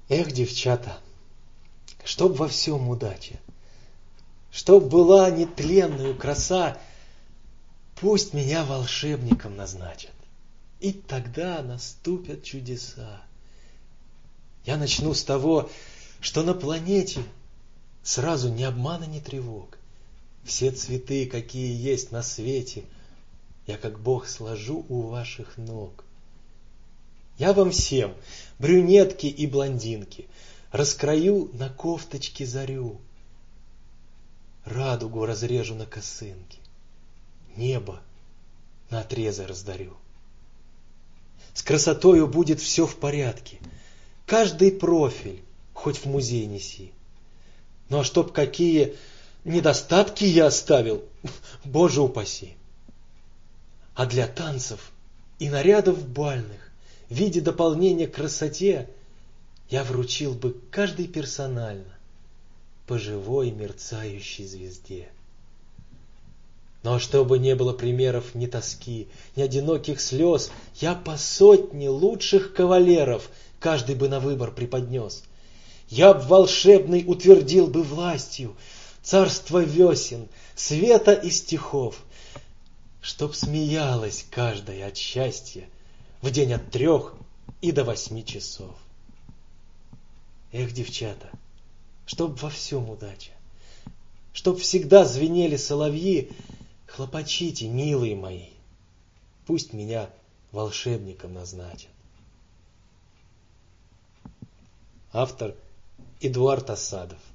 Эх, девчата, чтоб во всем удача, чтоб была нетленную краса, пусть меня волшебником назначат, и тогда наступят чудеса. Я начну с того, что на планете сразу ни обмана, ни тревог. Все цветы, какие есть на свете, я как Бог сложу у ваших ног. Я вам всем, брюнетки и блондинки, раскрою на кофточке зарю, радугу разрежу на косынке, небо на отрезы раздарю. С красотою будет все в порядке, каждый профиль хоть в музей неси. Ну а чтоб какие недостатки я оставил, Боже упаси. А для танцев и нарядов бальных в виде дополнения к красоте я вручил бы каждый персонально по живой мерцающей звезде. Но чтобы не было примеров ни тоски, ни одиноких слез, я по сотне лучших кавалеров каждый бы на выбор преподнес. Я б волшебный утвердил бы властью царство весен, света и стихов, чтоб смеялась каждая от счастья в день от 3 и до 8 часов. Эх, девчата, чтоб во всем удача, чтоб всегда звенели соловьи, хлопочите, милые мои, пусть меня волшебником назначат. Автор Эдуард Асадов.